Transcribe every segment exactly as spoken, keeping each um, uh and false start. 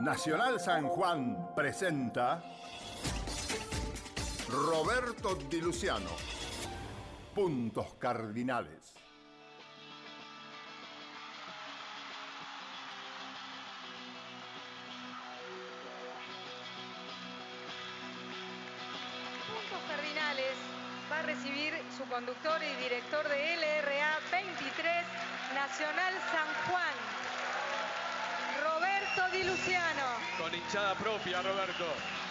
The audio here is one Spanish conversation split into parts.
Nacional San Juan presenta Roberto Di Luciano, Puntos Cardinales. Puntos Cardinales va a recibir su conductor y director de L R A veintitrés, Nacional San Juan, Roberto Di Luciano. Con hinchada propia, Roberto.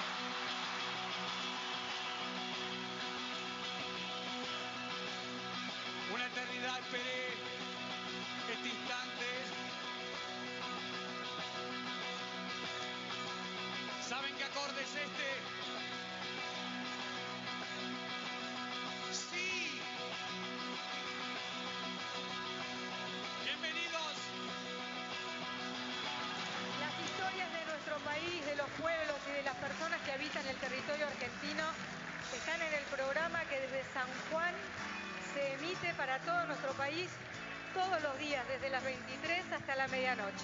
Una eternidad esperé este instante. ¿Saben qué acorde es este? ¡Sí! Bienvenidos. Las historias de nuestro país, de los pueblos y de las personas que habitan el territorio argentino están en el programa que desde San Juan se emite para todo nuestro país todos los días, desde las veintitrés hasta la medianoche.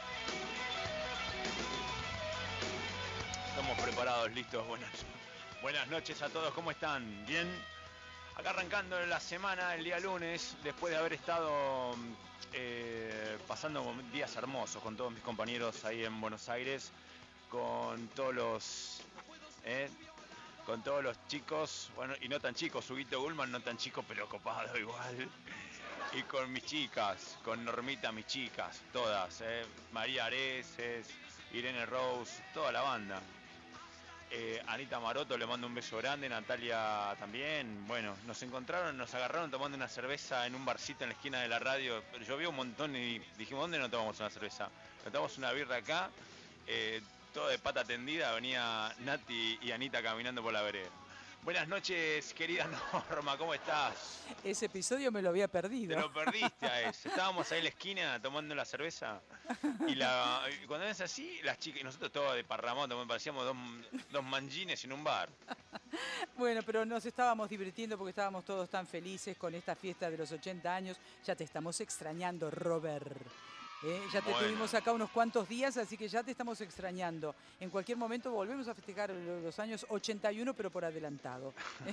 Estamos preparados, listos. Buenas, buenas noches a todos, ¿cómo están? ¿Bien? Acá arrancando la semana, el día lunes, después de haber estado eh, pasando días hermosos con todos mis compañeros ahí en Buenos Aires, con todos los... Eh, con todos los chicos, bueno, y no tan chicos, Huguito Gulman, no tan chico, pero copado igual. Y con mis chicas, con Normita, mis chicas, todas, eh, María Areces, Irene Rose, toda la banda. Eh, Anita Maroto, le mando un beso grande, Natalia también. Bueno, nos encontraron, nos agarraron tomando una cerveza en un barcito en la esquina de la radio. Pero llovió un montón y dijimos, ¿dónde no tomamos una cerveza? Nos tomamos una birra acá, eh, todo de pata tendida, venía Nati y Anita caminando por la vereda. Buenas noches, querida Norma, ¿cómo estás? Ese episodio me lo había perdido. Te lo perdiste a ese. Estábamos ahí en la esquina tomando la cerveza y, la, y cuando es así, las chicas y nosotros todos de parramados, parecíamos dos, dos manjines en un bar. Bueno, pero nos estábamos divirtiendo porque estábamos todos tan felices con esta fiesta de los ochenta años. Ya te estamos extrañando, Robert. Eh, ya te bueno. tuvimos acá unos cuantos días, así que ya te estamos extrañando. En cualquier momento volvemos a festejar los años ochenta y uno, pero por adelantado.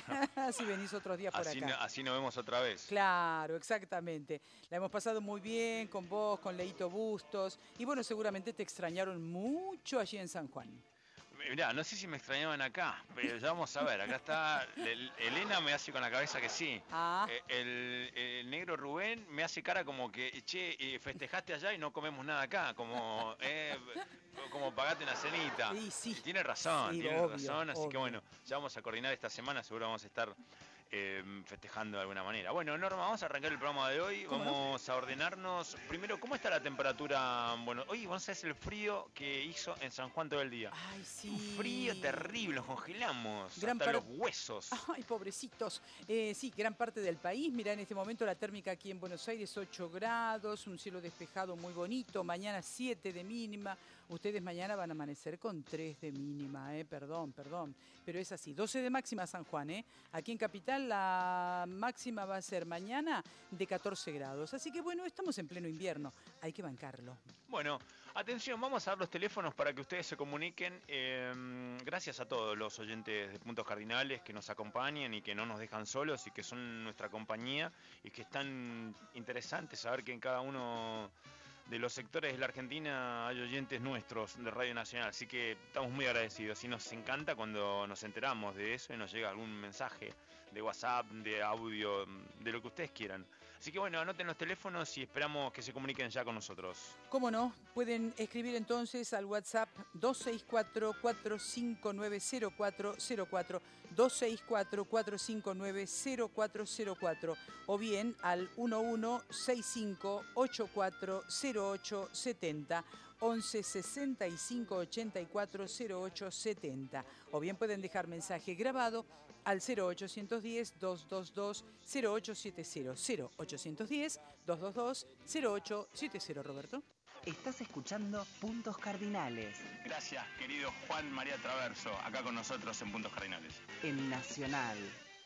Así venís otros días por así acá. No, así nos vemos otra vez. Claro, exactamente. La hemos pasado muy bien con vos, con Leito Bustos. Y bueno, seguramente te extrañaron mucho allí en San Juan. Mirá, no sé si me extrañaban acá, pero ya vamos a ver. Acá está, el, Elena me hace con la cabeza que sí. Ah. El, el negro Rubén me hace cara como que, che, festejaste allá y no comemos nada acá, como, eh, como pagate una cenita. Sí, sí. Y tiene razón, Sí, tiene obvio, razón, así obvio. que bueno, ya vamos a coordinar esta semana, seguro vamos a estar eh, festejando de alguna manera. Bueno, Norma, vamos a arrancar el programa de hoy, vamos no? a ordenarnos. Primero, ¿cómo está la temperatura? Bueno, hoy vamos a hacer el frío que hizo en San Juan todo el día. Ay, sí. Un frío terrible, nos congelamos Gran hasta par... los huesos. Ay, pobrecitos. Eh, sí, gran parte del país. Mirá, en este momento la térmica aquí en Buenos Aires ocho grados, un cielo despejado muy bonito. Mañana siete de mínima. Ustedes mañana van a amanecer con tres de mínima, eh, perdón, perdón. Pero es así, doce de máxima San Juan, eh. Aquí en Capital la máxima va a ser mañana de catorce grados. Así que bueno, estamos en pleno invierno. Hay que bancarlo. Bueno, atención, vamos a dar los teléfonos para que ustedes se comuniquen. Eh, gracias a todos los oyentes de Puntos Cardinales que nos acompañan y que no nos dejan solos y que son nuestra compañía y que es tan interesante saber que en cada uno de los sectores de la Argentina hay oyentes nuestros de Radio Nacional, así que estamos muy agradecidos y nos encanta cuando nos enteramos de eso y nos llega algún mensaje de WhatsApp, de audio, de lo que ustedes quieran. Así que bueno, anoten los teléfonos y esperamos que se comuniquen ya con nosotros. ¿Cómo no? Pueden escribir entonces al WhatsApp dos seis cuatro, cuatro cinco nueve, cero cuatro cero cuatro, dos seis cuatro, cuatro cinco nueve, cero cuatro cero cuatro o bien al uno uno seis cinco ocho cuatro cero ocho setenta, once sesenta y cinco ochenta y cuatro cero ocho setenta, o bien pueden dejar mensaje grabado al cero ochocientos diez, doscientos veintidós, cero ocho setenta, cero ochocientos diez, doscientos veintidós, cero ocho setenta. Roberto. Estás escuchando Puntos Cardinales. Gracias, querido Juan María Traverso, acá con nosotros en Puntos Cardinales. En Nacional,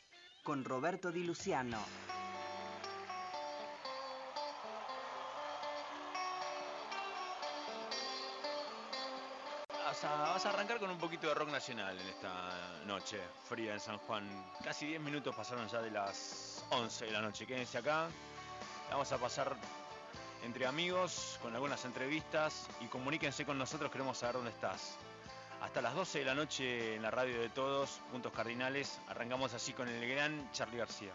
con Roberto Di Luciano. vas a, vas a arrancar con un poquito de rock nacional en esta noche fría en San Juan. Casi diez minutos pasaron ya de las once de la noche. Quédense acá. Vamos a pasar entre amigos con algunas entrevistas y comuníquense con nosotros, queremos saber dónde estás. Hasta las doce de la noche en la radio de todos, Puntos Cardinales. Arrancamos así con el gran Charly García.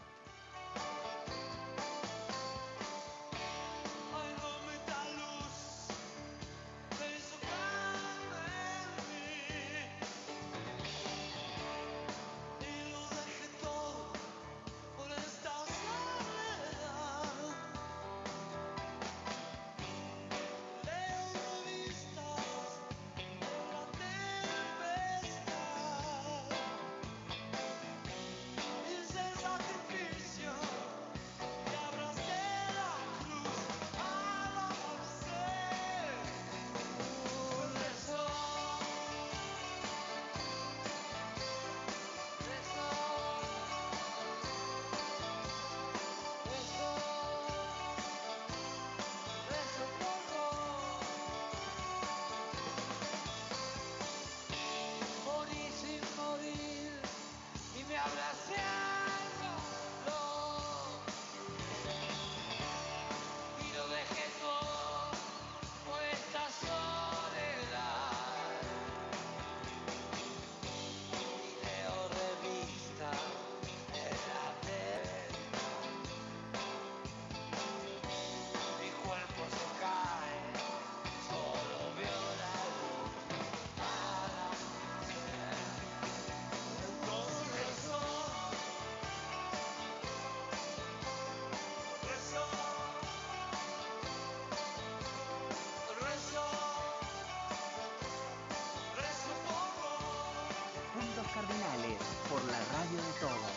Cardinales, por la radio de todos.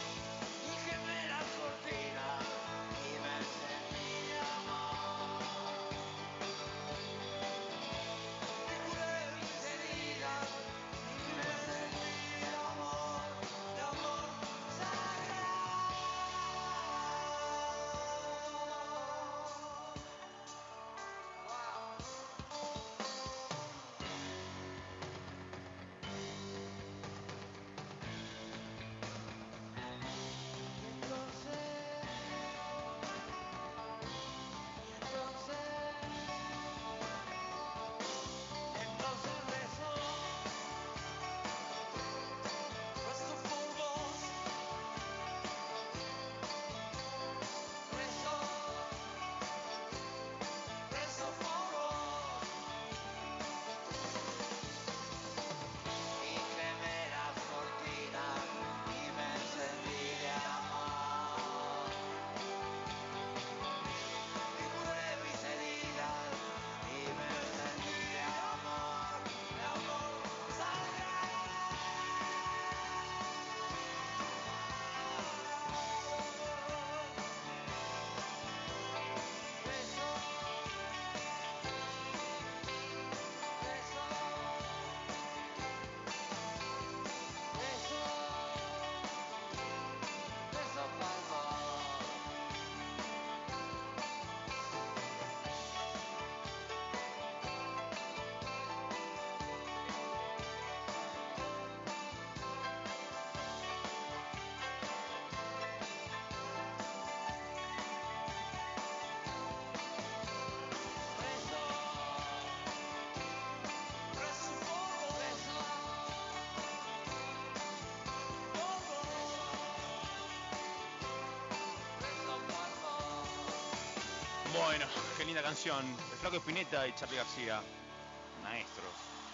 Bueno, qué linda canción. El Flaco Spinetta y Charly García. Maestros.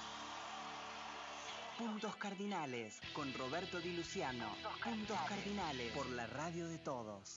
Puntos Cardinales con Roberto Di Luciano. Puntos Cardinales por la radio de todos.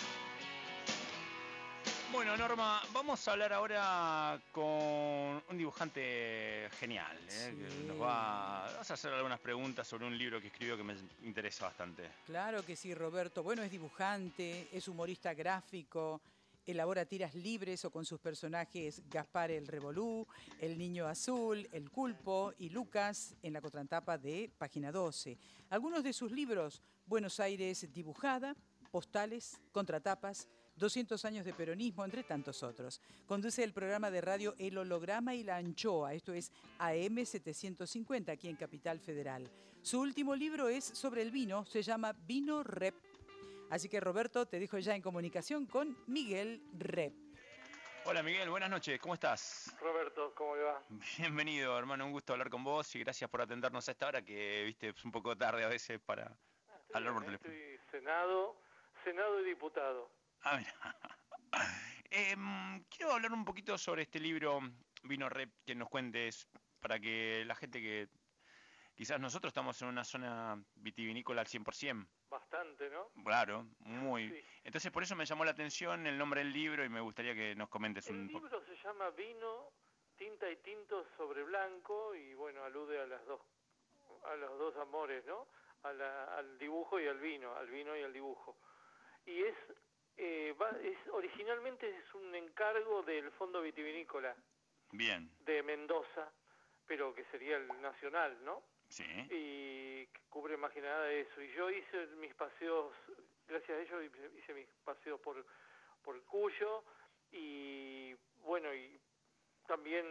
Bueno, Norma, vamos a hablar ahora con un dibujante genial, ¿eh? Sí. Que nos va, vas a hacer algunas preguntas sobre un libro que escribió que me interesa bastante. Claro que sí, Roberto. Bueno, es dibujante, es humorista gráfico, elabora tiras libres o con sus personajes Gaspar el Revolú, el Niño Azul, el Culpo y Lucas en la contratapa de Página doce. Algunos de sus libros: Buenos Aires dibujada, postales, contratapas, doscientos años de peronismo, entre tantos otros. Conduce el programa de radio El Holograma y la Anchoa, esto es A M setecientos cincuenta, aquí en Capital Federal. Su último libro es sobre el vino, se llama Vino Rep. Así que Roberto, te dejo ya en comunicación con Miguel Rep. Hola Miguel, buenas noches, ¿cómo estás? Roberto, ¿cómo le va? Bienvenido, hermano, un gusto hablar con vos y gracias por atendernos a esta hora que, viste, es un poco tarde a veces para Ah, hablar por bien, teléfono. estoy senado, senado y diputado. Ah, mira. eh, quiero hablar un poquito sobre este libro Vino Rep, que nos cuentes para que la gente que quizás nosotros estamos en una zona vitivinícola al cien por ciento. Bastante, ¿no? Claro, muy. Sí. Entonces por eso me llamó la atención el nombre del libro y me gustaría que nos comentes El un poco. libro se llama Vino, tinta y tinto sobre blanco y bueno, alude a las dos, a los dos amores, ¿no? A la- al dibujo y al vino, al vino y al dibujo. Y es, eh, va- es originalmente es un encargo del Fondo Vitivinícola Bien, de Mendoza, pero que sería el nacional, ¿no? sí. Y que cubre más que nada eso. Y yo hice mis paseos, gracias a ellos hice, hice mis paseos por, por Cuyo y bueno, y también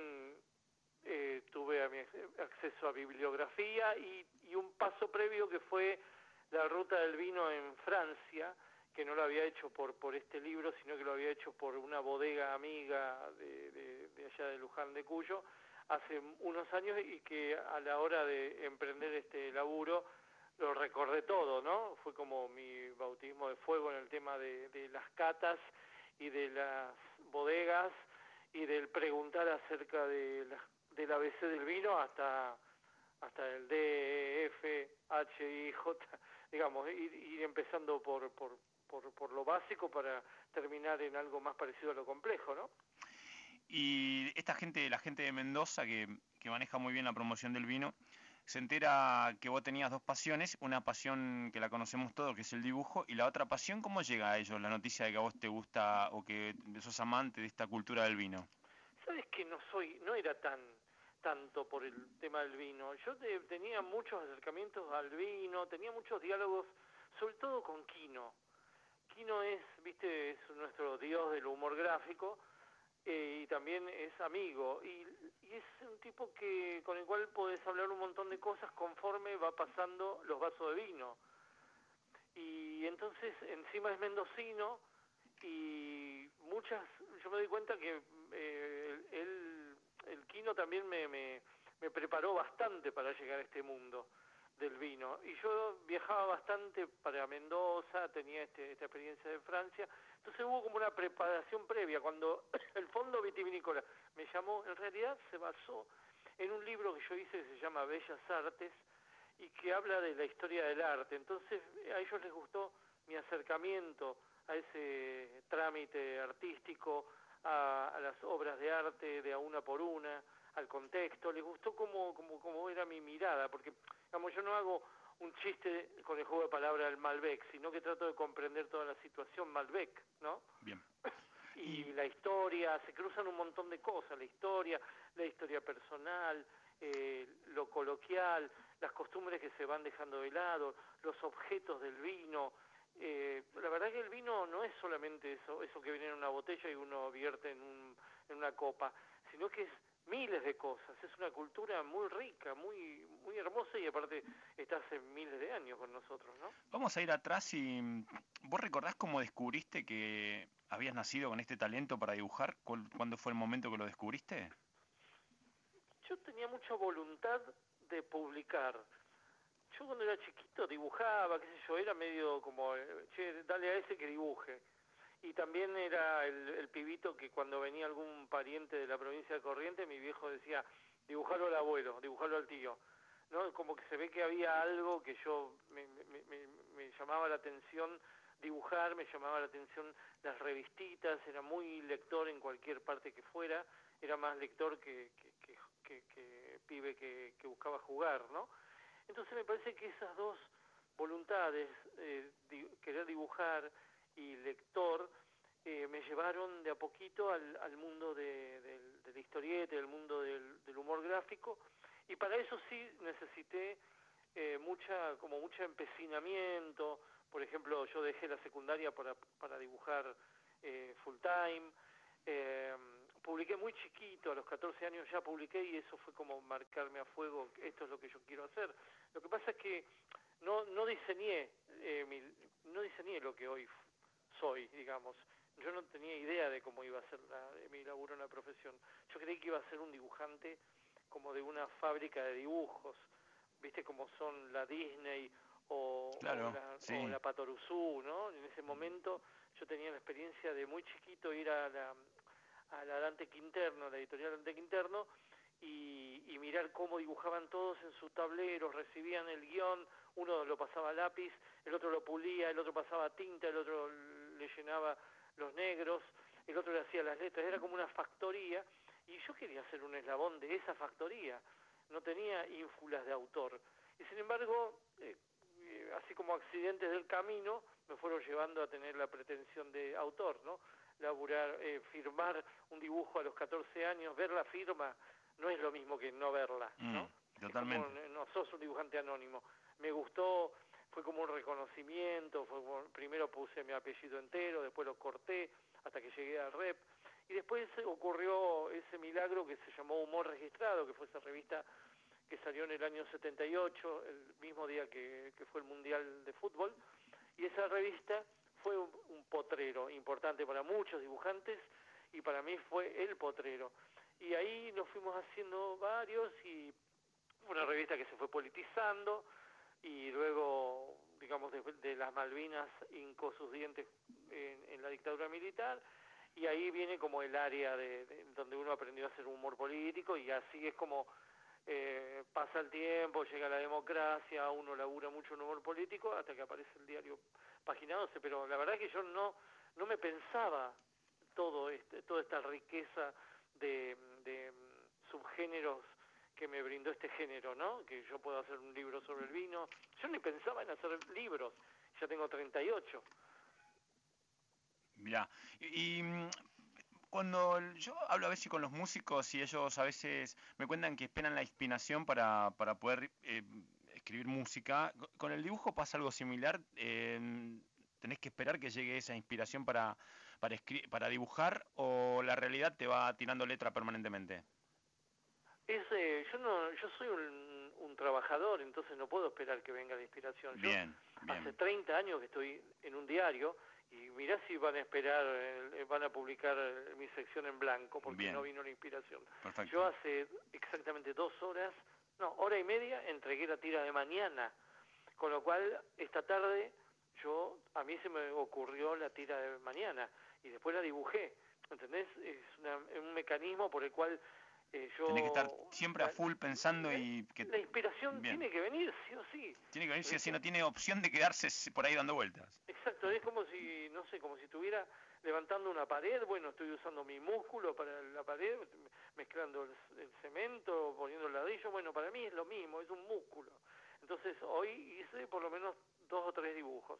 eh, tuve a mi acceso a bibliografía y, y un paso previo que fue la ruta del vino en Francia, que no lo había hecho por, por este libro, sino que lo había hecho por una bodega amiga de, de, de allá de Luján de Cuyo, hace unos años y que a la hora de emprender este laburo lo recordé todo, ¿no? Fue como mi bautismo de fuego en el tema de, de las catas y de las bodegas y del preguntar acerca de la, del A B C del vino hasta, hasta el D, E, F, H, I, J, digamos, ir, ir empezando por, por, por, por lo básico para terminar en algo más parecido a lo complejo, ¿no? Y esta gente, la gente de Mendoza, que, que maneja muy bien la promoción del vino, se entera que vos tenías dos pasiones, una pasión que la conocemos todos, que es el dibujo, y la otra pasión, ¿cómo llega a ellos la noticia de que a vos te gusta o que sos amante de esta cultura del vino? Sabes que no soy, no era tan tanto por el tema del vino. Yo te- tenía muchos acercamientos al vino, tenía muchos diálogos, sobre todo con Quino. Quino es, viste, es nuestro dios del humor gráfico eh, y también es amigo y, y es un tipo que con el cual podés hablar un montón de cosas conforme va pasando los vasos de vino. Y entonces encima es mendocino y muchas, yo me doy cuenta que eh, él, el Quino también me, me, me preparó bastante para llegar a este mundo del vino. Y yo viajaba bastante para Mendoza, tenía este, esta experiencia de Francia, entonces hubo como una preparación previa. Cuando el Fondo Vitivinícola me llamó, en realidad se basó en un libro que yo hice que se llama Bellas Artes y que habla de la historia del arte. Entonces a ellos les gustó mi acercamiento a ese trámite artístico, a, a las obras de arte de a una por una, al contexto, les gustó cómo, cómo, cómo era mi mirada, porque digamos, yo no hago un chiste con el juego de palabras del Malbec, sino que trato de comprender toda la situación Malbec, ¿no? Bien. Y la historia, se cruzan un montón de cosas, la historia, la historia personal, eh, lo coloquial, las costumbres que se van dejando de lado, los objetos del vino. Eh, la verdad que el vino no es solamente eso, eso que viene en una botella y uno vierte en, un, en una copa, sino que es miles de cosas, es una cultura muy rica, muy muy hermosa y aparte está hace miles de años con nosotros, ¿no? Vamos a ir atrás y mm, ¿vos recordás cómo descubriste que habías nacido con este talento para dibujar? ¿Cuál- ¿Cuándo fue el momento que lo descubriste? Yo tenía mucha voluntad de publicar. Yo cuando era chiquito dibujaba, qué sé yo, era medio como, eh, che, dale a ese que dibuje. Y también era el, el pibito que cuando venía algún pariente de la provincia de Corrientes, mi viejo decía, dibujalo al abuelo, dibujalo al tío. ¿No? Como que se ve que había algo que yo me, me, me, me llamaba la atención dibujar, me llamaba la atención las revistitas, era muy lector en cualquier parte que fuera, era más lector que, que, que, que, que pibe que, que buscaba jugar, ¿no? Entonces me parece que esas dos voluntades, eh, di, querer dibujar y lector, eh, me llevaron de a poquito al, al mundo de, de, de la historieta, del mundo del, del humor gráfico, y para eso sí necesité eh, mucha, como mucho empecinamiento. Por ejemplo, yo dejé la secundaria para, para dibujar eh, full time. Eh, publiqué muy chiquito, a los catorce años ya publiqué y eso fue como marcarme a fuego, esto es lo que yo quiero hacer. Lo que pasa es que no no diseñé, eh, mi, no diseñé lo que hoy soy, digamos. Yo no tenía idea de cómo iba a ser la, mi laburo en la profesión. Yo creí que iba a ser un dibujante como de una fábrica de dibujos, viste como son la Disney o, claro, o, la, sí. o la Patoruzú, ¿no? En ese momento yo tenía la experiencia de muy chiquito ir a la, a la Dante Quinterno, la editorial Dante Quinterno, y, y mirar cómo dibujaban todos en sus tableros, recibían el guión, uno lo pasaba a lápiz, el otro lo pulía, el otro pasaba tinta, el otro le llenaba los negros, el otro le hacía las letras, era como una factoría, y yo quería ser un eslabón de esa factoría, no tenía ínfulas de autor, y sin embargo, eh, eh, así como accidentes del camino, me fueron llevando a tener la pretensión de autor, ¿no? Laburar, eh, firmar un dibujo a los catorce años, ver la firma, no es lo mismo que no verla, ¿no? Mm, totalmente. Es como, no sos un dibujante anónimo. Me gustó, fue como un reconocimiento, fue como, primero puse mi apellido entero, después lo corté hasta que llegué al rep, y después ocurrió ese milagro que se llamó Humor Registrado, que fue esa revista que salió en el año setenta y ocho, el mismo día que, que fue el Mundial de Fútbol, y esa revista fue un, un potrero importante para muchos dibujantes, y para mí fue el potrero. Y ahí nos fuimos haciendo varios, y una revista que se fue politizando, y luego, digamos, de, de las Malvinas hincó sus dientes en, en la dictadura militar, y ahí viene como el área de, de donde uno aprendió a hacer humor político, y así es como eh, pasa el tiempo, llega la democracia, uno labura mucho en humor político, hasta que aparece el diario Página doce, pero la verdad es que yo no, no me pensaba todo este, toda esta riqueza de, de subgéneros que me brindó este género, ¿no? Que yo puedo hacer un libro sobre el vino. Yo ni pensaba en hacer libros, ya tengo treinta y ocho. Mirá, y, y cuando yo hablo a veces con los músicos y ellos a veces me cuentan que esperan la inspiración para, para poder eh, escribir música, ¿con el dibujo pasa algo similar? Eh, ¿Tenés que esperar que llegue esa inspiración para, para, para dibujar o la realidad te va tirando letra permanentemente? Es, eh, yo no, yo soy un, un trabajador, entonces no puedo esperar que venga la inspiración. Yo bien, bien. Hace treinta años que estoy en un diario y mirá si van a esperar, eh, van a publicar mi sección en blanco porque bien. No vino la inspiración. Perfecto. Yo hace exactamente dos horas, no, hora y media entregué la tira de mañana, con lo cual esta tarde yo, a mí se me ocurrió la tira de mañana y después la dibujé, ¿entendés? Es una, un mecanismo por el cual Eh, yo, Tenés que estar siempre a full pensando la, y... que la inspiración bien. Tiene que venir, sí o sí. Tiene que venir, sí o sí, no tiene opción de quedarse por ahí dando vueltas. Exacto, es como si, no sé, como si estuviera levantando una pared, bueno, estoy usando mi músculo para la pared, mezclando el, el cemento, poniendo el ladrillo, bueno, para mí es lo mismo, es un músculo. Entonces, hoy hice por lo menos dos o tres dibujos.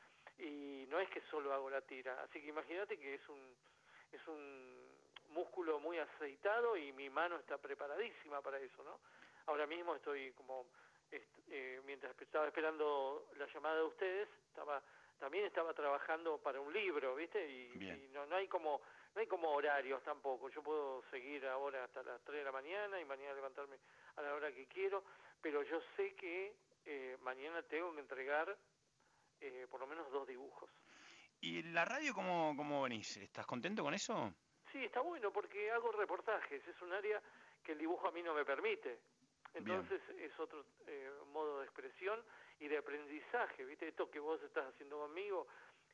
Y no es que solo hago la tira, así que imagínate que es un... es un músculo muy aceitado y mi mano está preparadísima para eso, ¿no? Ahora mismo estoy como, eh, mientras estaba esperando la llamada de ustedes, estaba también estaba trabajando para un libro, ¿viste? Y, y no, no hay como no hay como horarios tampoco. Yo puedo seguir ahora hasta las tres de la mañana y mañana levantarme a la hora que quiero, pero yo sé que eh, mañana tengo que entregar eh, por lo menos dos dibujos. ¿Y la radio cómo, cómo venís? ¿Estás contento con eso? Sí, está bueno porque hago reportajes, es un área que el dibujo a mí no me permite. Entonces bien. Es otro eh, modo de expresión y de aprendizaje, ¿viste? Esto que vos estás haciendo conmigo,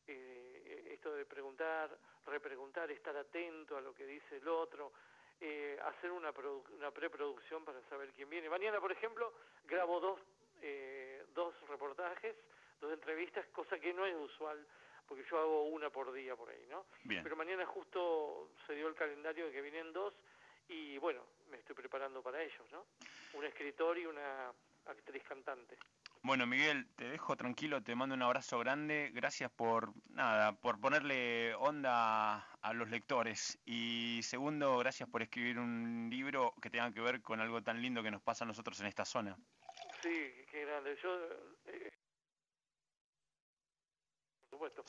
eh, esto de preguntar, repreguntar, estar atento a lo que dice el otro, eh, hacer una, una preproducción para saber quién viene. Mañana, por ejemplo, grabo dos, eh, dos reportajes, dos entrevistas, cosa que no es usual, porque yo hago una por día por ahí, ¿no? Bien. Pero mañana justo se dio el calendario de que vienen dos y bueno, me estoy preparando para ellos, ¿no? Un escritor y una actriz cantante. Bueno, Miguel, te dejo tranquilo, te mando un abrazo grande, gracias por, nada, por ponerle onda a los lectores y segundo, gracias por escribir un libro que tenga que ver con algo tan lindo que nos pasa a nosotros en esta zona. Sí, qué grande, yo... Eh, por supuesto. Sí.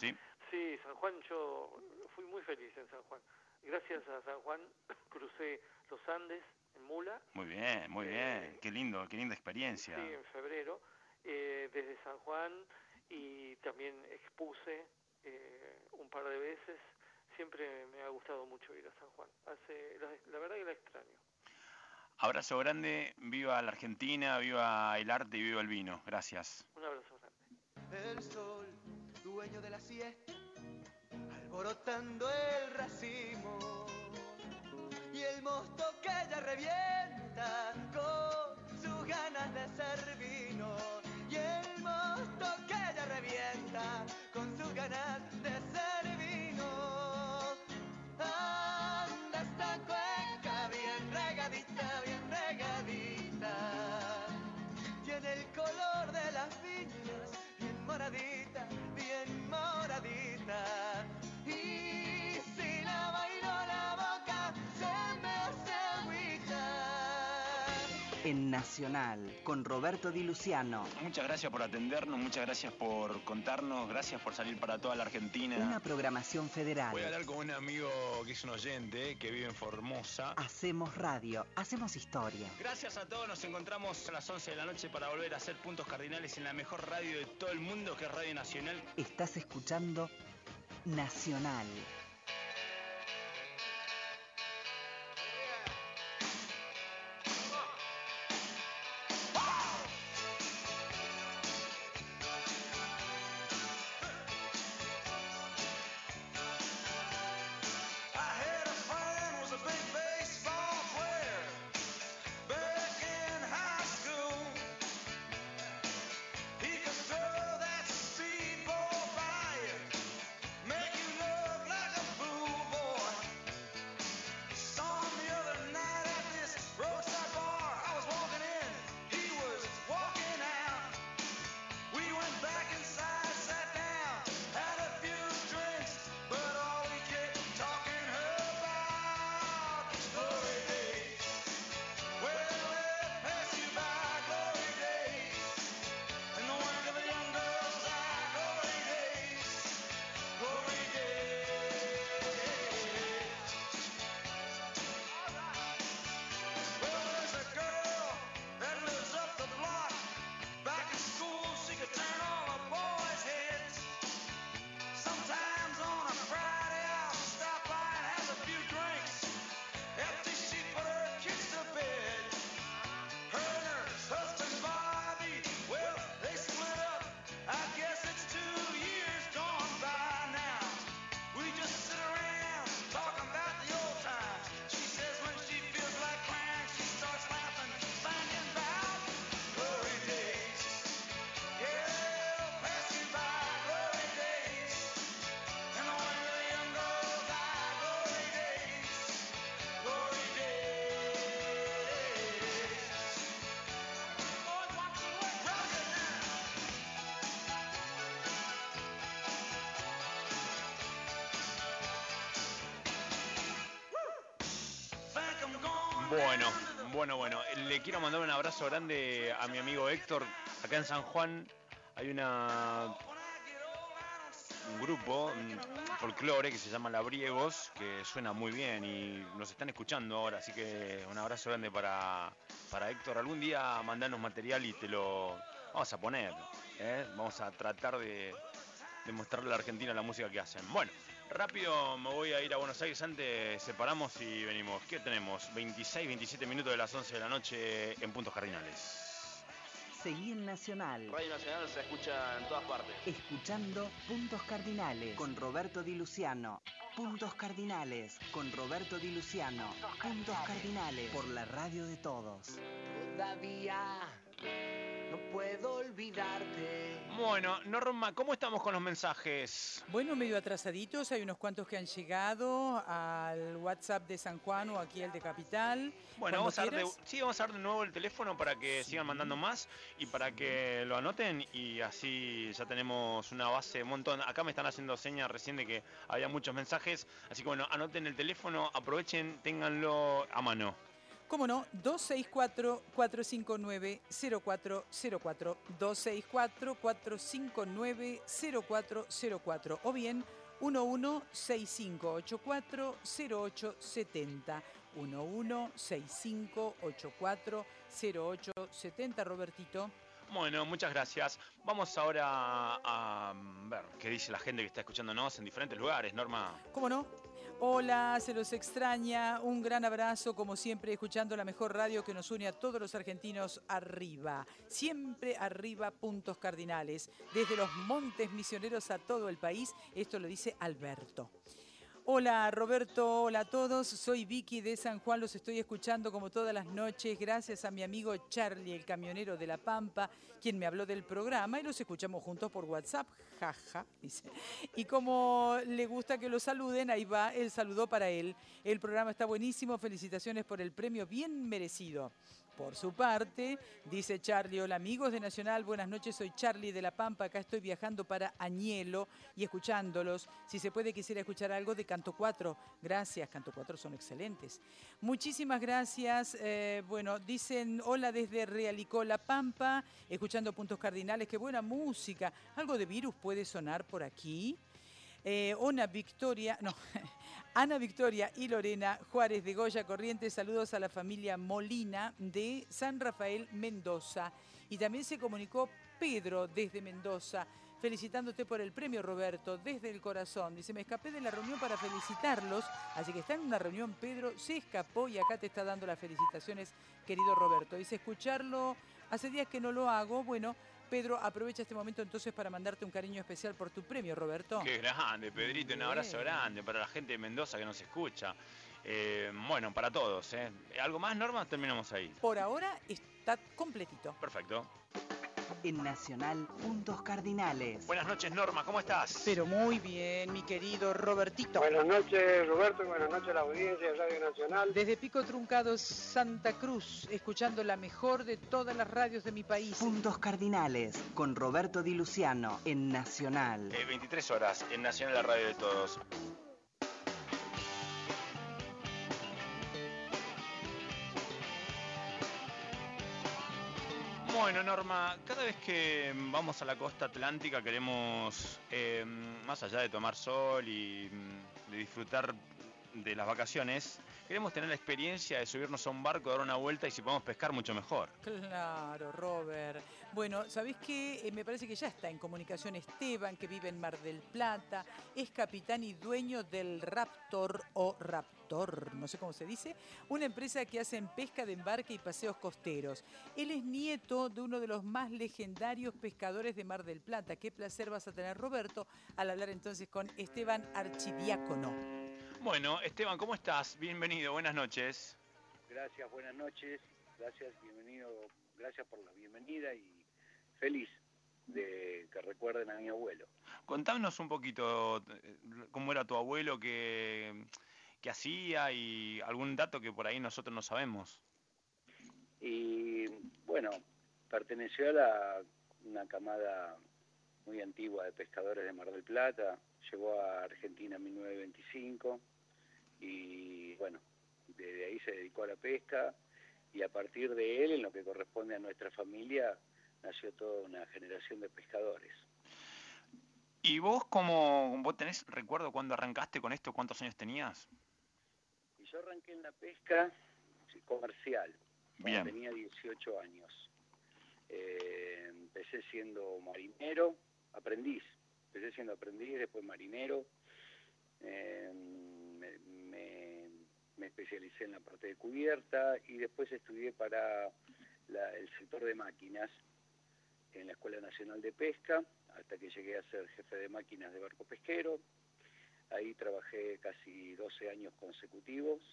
Sí, San Juan, yo fui muy feliz en San Juan. Gracias a San Juan crucé los Andes en mula. Muy bien, muy bien. Eh, Qué lindo, qué linda experiencia. Sí, en febrero, eh, desde San Juan, y también expuse eh, un par de veces. Siempre me ha gustado mucho ir a San Juan. Hace, la, la verdad que la extraño. Abrazo grande, viva la Argentina, viva el arte y viva el vino. Gracias. Un abrazo grande. El sol, dueño de la siesta, alborotando el racimo, y el mosto que ella revienta con sus ganas de ser vino, y el mosto que ella revienta con sus ganas de ser vino. Anda esta cuenca bien regadita, bien regadita, tiene el color de las viñas, bien moradita, bien moradita, y si la bailo la boca se me hace agüita. En Nacional, con Roberto Di Luciano. Muchas gracias por atendernos, muchas gracias por contarnos, gracias por salir para toda la Argentina. Una programación federal. Voy a hablar con un amigo que es un oyente, que vive en Formosa. Hacemos radio, hacemos historia. Gracias a todos, nos encontramos a las once de la noche para volver a hacer Puntos Cardinales en la mejor radio de todo el mundo, que es Radio Nacional. Estás escuchando Nacional. Bueno, bueno, bueno. Le quiero mandar un abrazo grande a mi amigo Héctor. Acá en San Juan hay una un grupo, un folclore que se llama Labriegos, que suena muy bien y nos están escuchando ahora, así que un abrazo grande para, para Héctor. Algún día mandanos material y te lo vamos a poner, ¿eh? Vamos a tratar de, de mostrarle a la Argentina la música que hacen. Bueno, rápido me voy a ir a Buenos Aires, antes separamos y venimos. ¿Qué tenemos? veintiséis, veintisiete minutos de las once de la noche en Puntos Cardinales. Seguí en Nacional. Radio Nacional se escucha en todas partes. Escuchando Puntos Cardinales con Roberto Di Luciano. Puntos Cardinales con Roberto Di Luciano. Puntos Cardinales por la radio de todos. Todavía no puedo olvidarte. Bueno, Norma, ¿cómo estamos con los mensajes? Bueno, medio atrasaditos, hay unos cuantos que han llegado al WhatsApp de San Juan o aquí al de Capital. Bueno, vamos a, dar de, quieras. sí, vamos a dar de nuevo el teléfono para que sí. sigan mandando más y para que lo anoten y así ya tenemos una base, un montón. Acá me están haciendo señas recién de que había muchos mensajes, así que bueno, anoten el teléfono, aprovechen, ténganlo a mano. ¿Cómo no? dos seis cuatro, cuatro cinco nueve, cero cuatro cero cuatro. dos seis cuatro, cuatro cinco nueve, cero cuatro cero cuatro. O bien uno uno seis cinco ocho cuatro cero ocho siete cero. uno uno seis cinco ocho cuatro cero ocho siete cero, Robertito. Bueno, muchas gracias. Vamos ahora a ver qué dice la gente que está escuchándonos en diferentes lugares, Norma. ¿Cómo no? Hola, se los extraña. Un gran abrazo, como siempre, escuchando la mejor radio que nos une a todos los argentinos arriba. Siempre arriba, puntos cardinales. Desde los Montes Misioneros a todo el país. Esto lo dice Alberto. Hola Roberto, hola a todos, soy Vicky de San Juan, los estoy escuchando como todas las noches, gracias a mi amigo Charlie, el camionero de La Pampa, quien me habló del programa y los escuchamos juntos por WhatsApp, jaja, dice. Y como le gusta que lo saluden, ahí va el saludo para él. El programa está buenísimo, felicitaciones por el premio bien merecido. Por su parte, dice Charlie, hola amigos de Nacional, buenas noches, soy Charlie de La Pampa, acá estoy viajando para Añelo y escuchándolos. Si se puede, quisiera escuchar algo de Canto cuatro. Gracias, Canto cuatro son excelentes. Muchísimas gracias. Eh, bueno, dicen, hola desde Realicó, La Pampa, escuchando Puntos Cardinales, qué buena música. ¿Algo de Virus puede sonar por aquí? Eh, Ona Victoria, no, Ana Victoria y Lorena Juárez de Goya Corrientes, saludos a la familia Molina de San Rafael, Mendoza. Y también se comunicó Pedro desde Mendoza, felicitándote por el premio, Roberto, desde el corazón. Dice, me escapé de la reunión para felicitarlos, así que está en una reunión, Pedro, se escapó y acá te está dando las felicitaciones, querido Roberto. Dice, escucharlo, hace días que no lo hago, bueno... Pedro, aprovecha este momento entonces para mandarte un cariño especial por tu premio, Roberto. Qué grande, Pedrito, un abrazo grande para la gente de Mendoza que nos escucha. Eh, bueno, para todos. ¿eh? ¿Algo más, Norma? Terminamos ahí. Por ahora está completito. Perfecto. En Nacional, Puntos Cardinales. Buenas noches, Norma, ¿cómo estás? Pero muy bien, mi querido Robertito. Buenas noches, Roberto, y buenas noches a la audiencia de Radio Nacional. Desde Pico Truncado, Santa Cruz, escuchando la mejor de todas las radios de mi país. Puntos Cardinales, con Roberto Di Luciano, en Nacional. Eh, veintitrés horas, en Nacional, la radio de todos. Bueno, Norma, cada vez que vamos a la costa atlántica queremos, eh, más allá de tomar sol y de disfrutar de las vacaciones, queremos tener la experiencia de subirnos a un barco, dar una vuelta y si podemos pescar mucho mejor. Claro, Robert. Bueno, ¿sabés qué? Eh, me parece que ya está en comunicación Esteban, que vive en Mar del Plata, es capitán y dueño del Raptor o Raptor, no sé cómo se dice, una empresa que hace pesca de embarque y paseos costeros. Él es nieto de uno de los más legendarios pescadores de Mar del Plata. Qué placer vas a tener, Roberto, al hablar entonces con Esteban Archidiácono. Bueno, Esteban, ¿cómo estás? Bienvenido, buenas noches. Gracias, buenas noches, gracias, bienvenido, gracias por la bienvenida y feliz de que recuerden a mi abuelo. Contanos un poquito cómo era tu abuelo, qué, qué hacía y algún dato que por ahí nosotros no sabemos. Y bueno, perteneció a la, una camada muy antigua de pescadores de Mar del Plata, llegó a Argentina en mil novecientos veinticinco y bueno, desde ahí se dedicó a la pesca y a partir de él, en lo que corresponde a nuestra familia, nació toda una generación de pescadores. ¿Y vos cómo, vos tenés recuerdo cuando arrancaste con esto, cuántos años tenías? Y yo arranqué en la pesca comercial, Bien. Tenía dieciocho años. Eh, empecé siendo marinero, aprendiz, empecé siendo aprendiz, después marinero, eh, me, me, me especialicé en la parte de cubierta y después estudié para la, el sector de máquinas en la Escuela Nacional de Pesca, hasta que llegué a ser jefe de máquinas de barco pesquero. Ahí trabajé casi doce años consecutivos.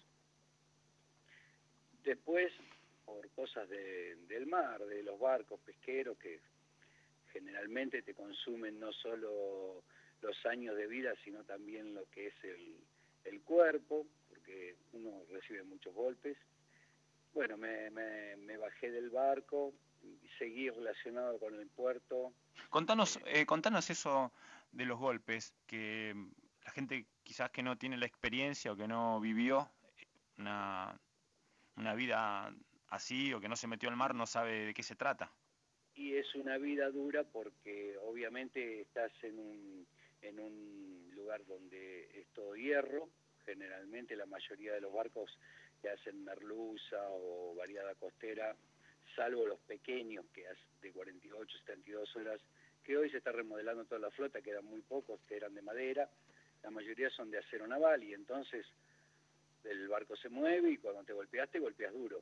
Después, por cosas de, del mar, de los barcos pesqueros, que generalmente te consumen no solo los años de vida, sino también lo que es el, el cuerpo, porque uno recibe muchos golpes. Bueno, me, me, me bajé del barco, seguí relacionado con el puerto. Contanos, eh, contanos eso de los golpes, que la gente quizás que no tiene la experiencia o que no vivió una, una vida así o que no se metió al mar no sabe de qué se trata. Y es una vida dura porque obviamente estás en un, en un lugar donde es todo hierro. Generalmente la mayoría de los barcos que hacen merluza o variada costera, salvo los pequeños que hacen de cuarenta y ocho, setenta y dos horas, que hoy se está remodelando toda la flota, quedan muy pocos que eran de madera, la mayoría son de acero naval, y entonces el barco se mueve y cuando te golpeas, te golpeas duro.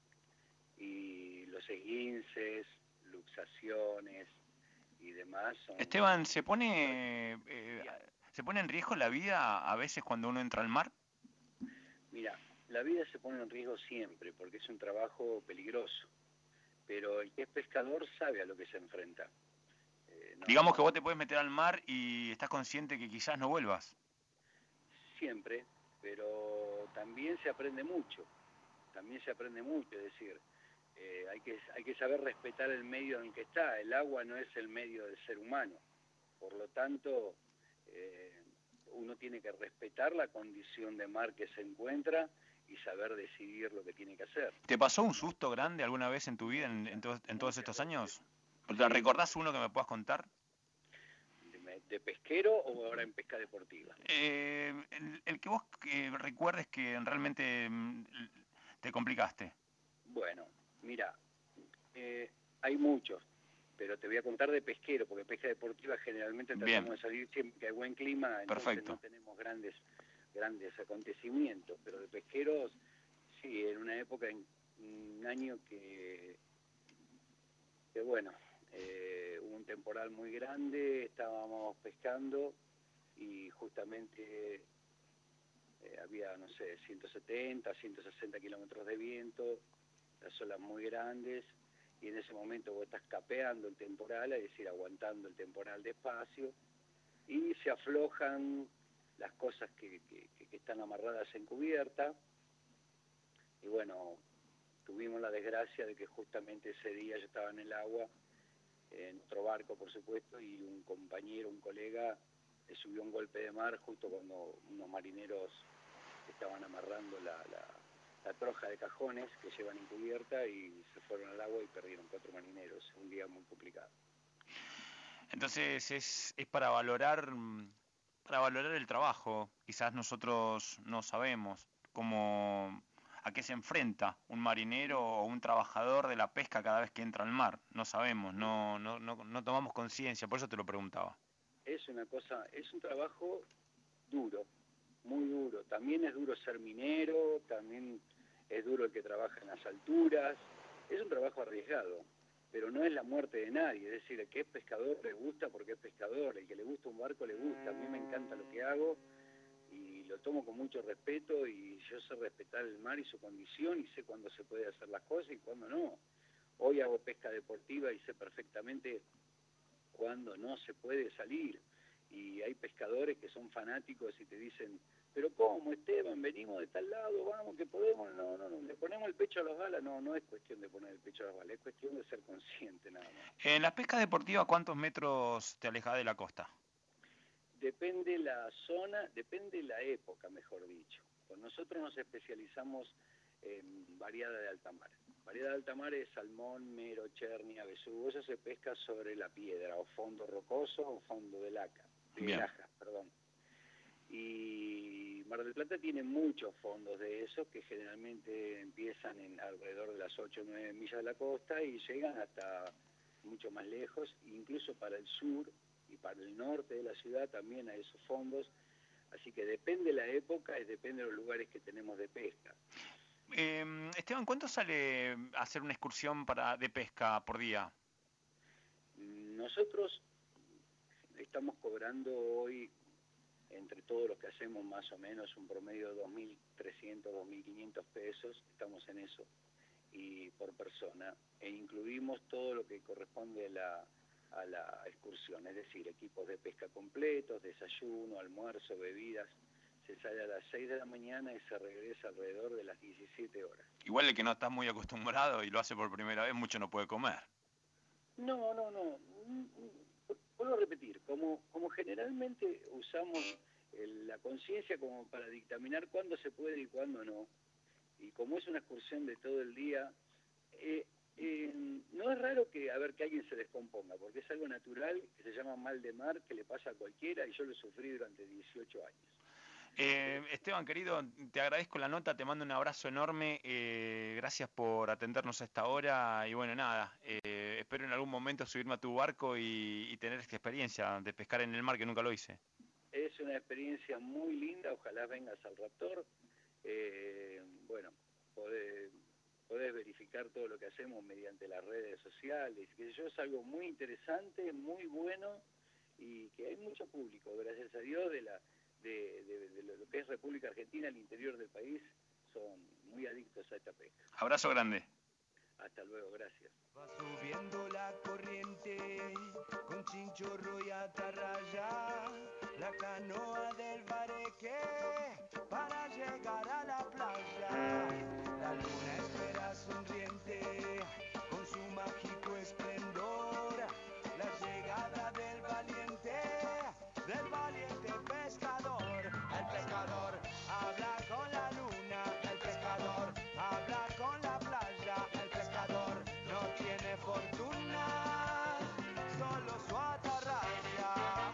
Y los esguinces, luxaciones y demás son... Esteban, ¿se pone, eh, ¿se pone en riesgo la vida a veces cuando uno entra al mar? Mira, la vida se pone en riesgo siempre porque es un trabajo peligroso, pero el que es pescador sabe a lo que se enfrenta. Eh, no, Digamos que vos te puedes meter al mar y estás consciente que quizás no vuelvas. Siempre, pero también se aprende mucho, también se aprende mucho, es decir, eh, hay que, hay que saber respetar el medio en el que está. El agua no es el medio del ser humano, por lo tanto, eh, uno tiene que respetar la condición de mar que se encuentra y saber decidir lo que tiene que hacer. ¿Te pasó un susto grande alguna vez en tu vida en, en, to en todos estos años? ¿Te recordás uno que me puedas contar? ¿De, de pesquero o ahora en pesca deportiva? Eh, el, el que vos eh, recuerdes que realmente mm, te complicaste. Bueno, mira, eh, hay muchos, pero te voy a contar de pesquero, porque pesca deportiva generalmente tratamos Bien. de salir siempre que hay buen clima, entonces Perfecto. no tenemos grandes grandes acontecimientos, pero de pesqueros, sí, en una época, en un año que, que bueno, eh, hubo un temporal muy grande, estábamos pescando y justamente eh, había, no sé, ciento setenta, ciento sesenta kilómetros de viento, las olas muy grandes, y en ese momento vos estás capeando el temporal, es decir, aguantando el temporal despacio, y se aflojan las cosas que, que, que están amarradas en cubierta, y bueno, tuvimos la desgracia de que justamente ese día yo estaba en el agua, en otro barco por supuesto, y un compañero, un colega, le subió un golpe de mar justo cuando unos marineros estaban amarrando la, la, la troja de cajones que llevan en cubierta y se fueron al agua y perdieron cuatro marineros, un día muy complicado. Entonces es, es para valorar para valorar el trabajo. Quizás nosotros no sabemos cómo, a qué se enfrenta un marinero o un trabajador de la pesca cada vez que entra al mar. No sabemos, no, no, no, no tomamos conciencia, por eso te lo preguntaba. Es una cosa, es un trabajo duro, muy duro. También es duro ser minero, también es duro el que trabaja en las alturas. Es un trabajo arriesgado, pero no es la muerte de nadie. Es decir, el que es pescador le gusta porque es pescador, el que le gusta un barco le gusta. A mí me encanta lo que hago y lo tomo con mucho respeto, y yo sé respetar el mar y su condición y sé cuándo se puede hacer las cosas y cuándo no. Hoy hago pesca deportiva y sé perfectamente cuándo no se puede salir. Y hay pescadores que son fanáticos y te dicen, pero ¿cómo, Esteban? Venimos de tal lado, vamos, que podemos. No, no, no, le ponemos el pecho a las balas. No, no es cuestión de poner el pecho a las balas, es cuestión de ser consciente nada más. En la pesca deportiva, ¿cuántos metros te alejas de la costa? Depende la zona, depende la época, mejor dicho. Pues nosotros nos especializamos en variada de alta mar. Variada de alta mar es salmón, mero, chernia, besugo. Eso se pesca sobre la piedra, o fondo rocoso, o fondo de laca, de laja, perdón. Y Mar del Plata tiene muchos fondos de esos que generalmente empiezan en alrededor de las ocho o nueve millas de la costa y llegan hasta mucho más lejos, incluso para el sur y para el norte de la ciudad también hay esos fondos. Así que depende la época y depende de los lugares que tenemos de pesca. Eh, Esteban, ¿cuánto sale hacer una excursión para de pesca por día? Nosotros estamos cobrando hoy, entre todos los que hacemos, más o menos un promedio de dos mil trescientos, dos mil quinientos pesos, estamos en eso, y por persona, e incluimos todo lo que corresponde a la, a la excursión, es decir, equipos de pesca completos, desayuno, almuerzo, bebidas. Se sale a las seis de la mañana y se regresa alrededor de las diecisiete horas. Igual el que no está muy acostumbrado y lo hace por primera vez, mucho no puede comer. No, no, no. Puedo repetir, como, como generalmente usamos el, la conciencia como para dictaminar cuándo se puede y cuándo no, y como es una excursión de todo el día, eh, eh, no es raro que, a ver, ver que alguien se descomponga, porque es algo natural que se llama mal de mar, que le pasa a cualquiera, y yo lo sufrí durante dieciocho años. Eh, Esteban, querido, te agradezco la nota, te mando un abrazo enorme, eh, gracias por atendernos a esta hora y bueno, nada, eh, espero en algún momento subirme a tu barco y, y tener esta experiencia de pescar en el mar, que nunca lo hice. Es una experiencia muy linda, ojalá vengas al Raptor, eh, bueno, podés, podés verificar todo lo que hacemos mediante las redes sociales, que yo es algo muy interesante, muy bueno y que hay mucho público, gracias a Dios, de la De, de, de lo que es República Argentina, el interior del país, son muy adictos a esta pesca. Abrazo grande. Hasta luego, gracias. Va subiendo la corriente con chinchorro y atarraya, la canoa del bareque para llegar a la playa. La luna espera sonriente con su mágico esplendor, la llegada del valiente, del valiente pescador. El pescador habla con la luna, el pescador habla con la playa, el pescador no tiene fortuna, solo su atarraya.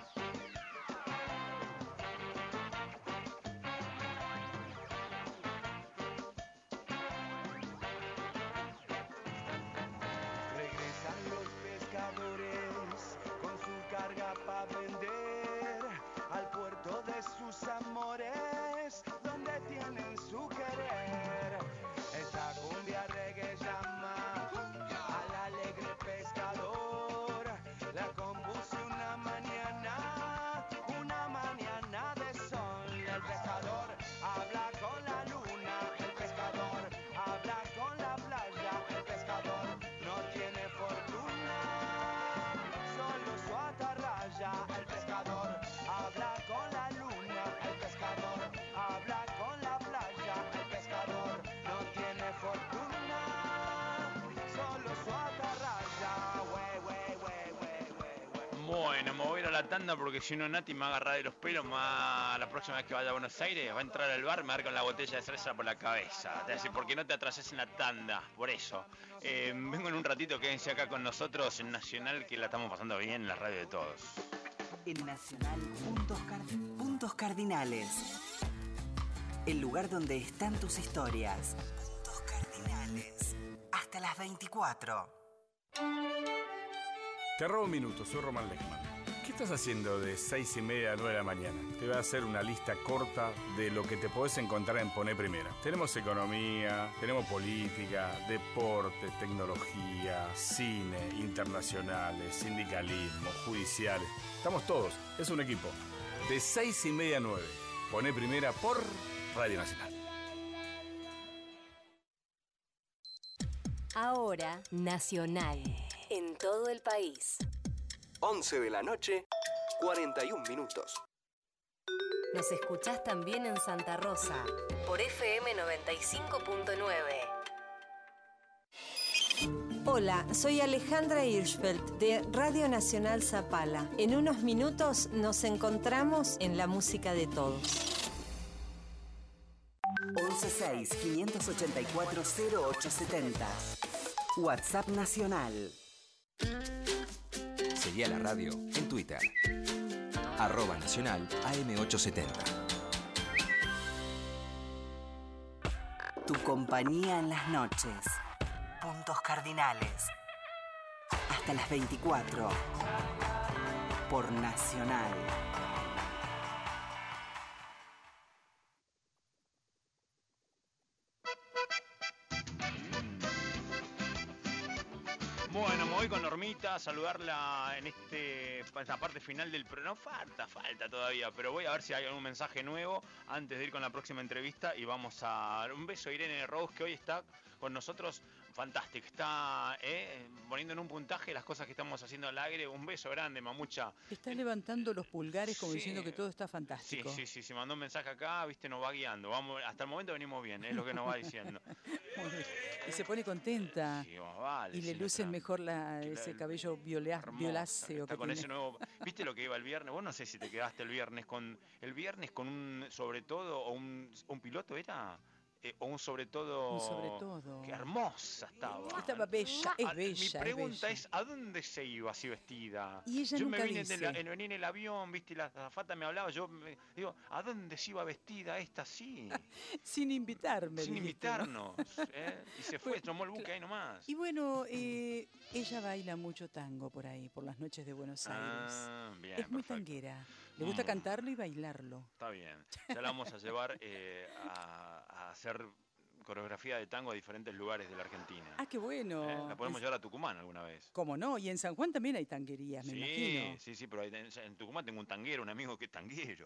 Regresan los pescadores con su carga para vender al puerto de sus amores, donde tienen su querer. Esta cumbia reggae llama al alegre pescador, la compuse una mañana, una mañana de sol. El pescador habla con la luna, el pescador habla con la playa, el pescador no tiene fortuna, solo su atarraya. El pescador habla con la luna, el pescador habla con la playa, el pescador no tiene fortuna, solo su atarraya. Wey, wey, wey, wey, wey, wey. Bueno, me voy a ir a la tanda porque si no Nati me va a agarrar de los pelos, más la próxima vez que vaya a Buenos Aires va a entrar al bar, me va a dar con la botella de cerveza por la cabeza. Te va a decir, ¿por qué no te atrases en la tanda? Por eso. Eh, vengo en un ratito, quédense acá con nosotros en Nacional, que la estamos pasando bien en la radio de todos. En Nacional, puntos, Card- puntos cardinales. El lugar donde están tus historias. Puntos cardinales. Hasta las veinticuatro. Te robo un minuto, soy Román Lechman. ¿Qué estás haciendo de seis y media a nueve de la mañana? Te voy a hacer una lista corta de lo que te podés encontrar en Poné Primera. Tenemos economía, tenemos política, deporte, tecnología, cine, internacionales, sindicalismo, judiciales. Estamos todos, es un equipo. De seis y media a nueve. Poné Primera por Radio Nacional. Ahora, Nacional. En todo el país. once de la noche, cuarenta y un minutos. Nos escuchás también en Santa Rosa. Por F M noventa y cinco punto nueve. Hola, soy Alejandra Hirschfeld de Radio Nacional Zapala. En unos minutos nos encontramos en la música de todos. once seis, quinientos ochenta y cuatro, cero ocho setenta. WhatsApp Nacional. Seguí a la radio en Twitter. Arroba Nacional A M ochocientos setenta. Tu compañía en las noches. Puntos cardinales. Hasta las veinticuatro. Por Nacional. Bueno, me voy con Normita a saludarla en este, esta parte final del programa. No falta, falta todavía, pero voy a ver si hay algún mensaje nuevo antes de ir con la próxima entrevista y vamos a dar un beso a Irene Rose, que hoy está con nosotros. Fantástico, está eh, poniendo en un puntaje las cosas que estamos haciendo al aire. Un beso grande, mamucha. Está levantando los pulgares como Sí. diciendo que todo está Sí, fantástico. sí, sí, se mandó un mensaje acá, viste, nos va guiando. Vamos, hasta el momento venimos bien, es lo que nos va diciendo. Y se pone contenta. Sí, más vale, Y le sí, luce nuestra- mejor la, ese cabello violea- hermosa, violáceo está que con tiene. ese nuevo. ¿Viste lo que iba el viernes? Vos no sé si te quedaste el viernes con el viernes con un sobre todo o un, un piloto era eh, o un sobre todo. Un sobre todo. Qué hermosa estaba. Estaba bella, es Ah, bella. Mi pregunta es, es, ¿a dónde se iba así vestida? Y ella yo nunca me vine, dice. de la, en, vení en el avión, viste, y la azafata me hablaba, yo me, digo, ¿a dónde se iba vestida esta así? Sin invitarme. Sin dijiste, invitarnos. ¿no? ¿eh? Y se fue, tomó el buque claro. ahí nomás. Y bueno, eh, ella baila mucho tango por ahí, por las noches de Buenos Aires. Ah, bien, es muy perfecto. tanguera. Le gusta Mm. cantarlo y bailarlo. Está bien. Ya la vamos a llevar eh, a, a hacer coreografía de tango a diferentes lugares de la Argentina. Ah, qué bueno. ¿Eh? La podemos Es- llevar a Tucumán alguna vez. ¿Cómo no? Y en San Juan también hay tanguerías, me Sí, imagino. sí, sí, pero ahí en, en Tucumán tengo un tanguero, un amigo que es tanguero.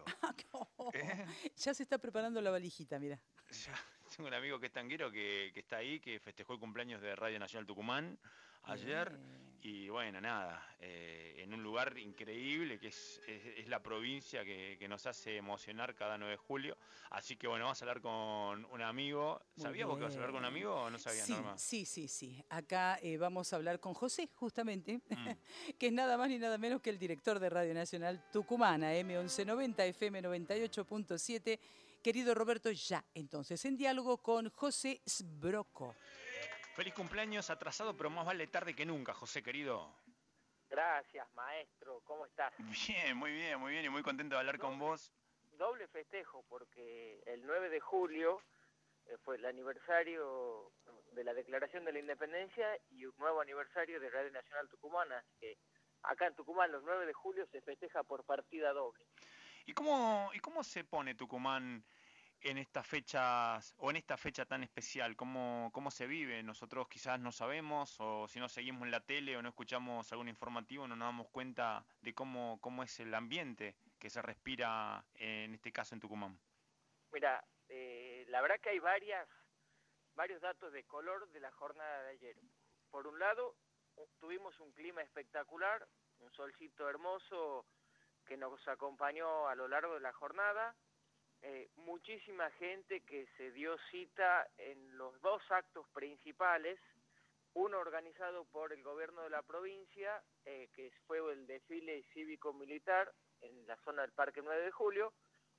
¿Eh? Ya se está preparando la valijita, mira. Ya, tengo un amigo que es tanguero que, que está ahí, que festejó el cumpleaños de Radio Nacional Tucumán ayer. Y bueno, nada, eh, en un lugar increíble que es, es, es la provincia que, que nos hace emocionar cada nueve de julio. Así que bueno, vamos a hablar con un amigo. Muy ¿Sabías vos que vas a hablar con un amigo o no sabías Sí, nada más? sí, sí, sí. Acá eh, vamos a hablar con José, justamente, Mm. que es nada más ni nada menos que el director de Radio Nacional Tucumana, M once noventa, F M noventa y ocho punto siete. Querido Roberto, ya entonces, en diálogo con José Sbrocco. Feliz cumpleaños atrasado, pero más vale tarde que nunca, José querido. Gracias, maestro. ¿Cómo estás? Bien, muy bien, muy bien y muy contento de hablar con vos. Doble festejo porque el nueve de julio eh, fue el aniversario de la Declaración de la Independencia y un nuevo aniversario de Radio Nacional Tucumana. Así que acá en Tucumán los nueve de julio se festeja por partida doble. ¿Y cómo, y cómo se pone Tucumán en estas fechas o en esta fecha tan especial? ¿Cómo, cómo se vive? Nosotros quizás no sabemos, o si no seguimos en la tele o no escuchamos algún informativo, no nos damos cuenta de cómo, cómo es el ambiente que se respira en este caso en Tucumán. Mira, eh, la verdad que hay varias, varios datos de color de la jornada de ayer. Por un lado, tuvimos un clima espectacular, un solcito hermoso que nos acompañó a lo largo de la jornada. Eh, muchísima gente que se dio cita en los dos actos principales, uno organizado por el gobierno de la provincia, eh, que fue el desfile cívico-militar en la zona del Parque nueve de julio,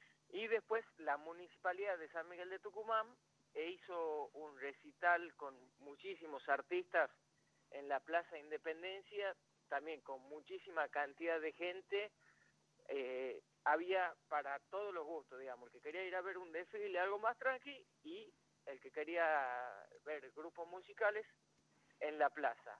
y después la Municipalidad de San Miguel de Tucumán e hizo un recital con muchísimos artistas en la Plaza Independencia, también con muchísima cantidad de gente. Eh, había para todos los gustos, digamos, el que quería ir a ver un desfile, algo más tranqui, y el que quería ver grupos musicales en la plaza.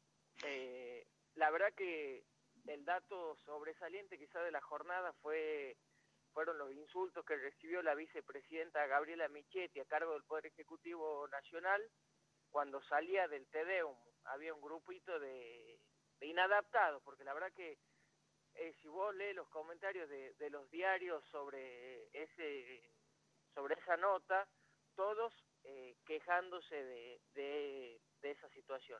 Eh, la verdad que el dato sobresaliente quizá de la jornada fue fueron los insultos que recibió la vicepresidenta Gabriela Michetti a cargo del Poder Ejecutivo Nacional cuando salía del Te Deum. Había un grupito de, de inadaptados, porque la verdad que Eh, si vos lees los comentarios de, de los diarios sobre ese sobre esa nota, todos eh, quejándose de, de, de esa situación.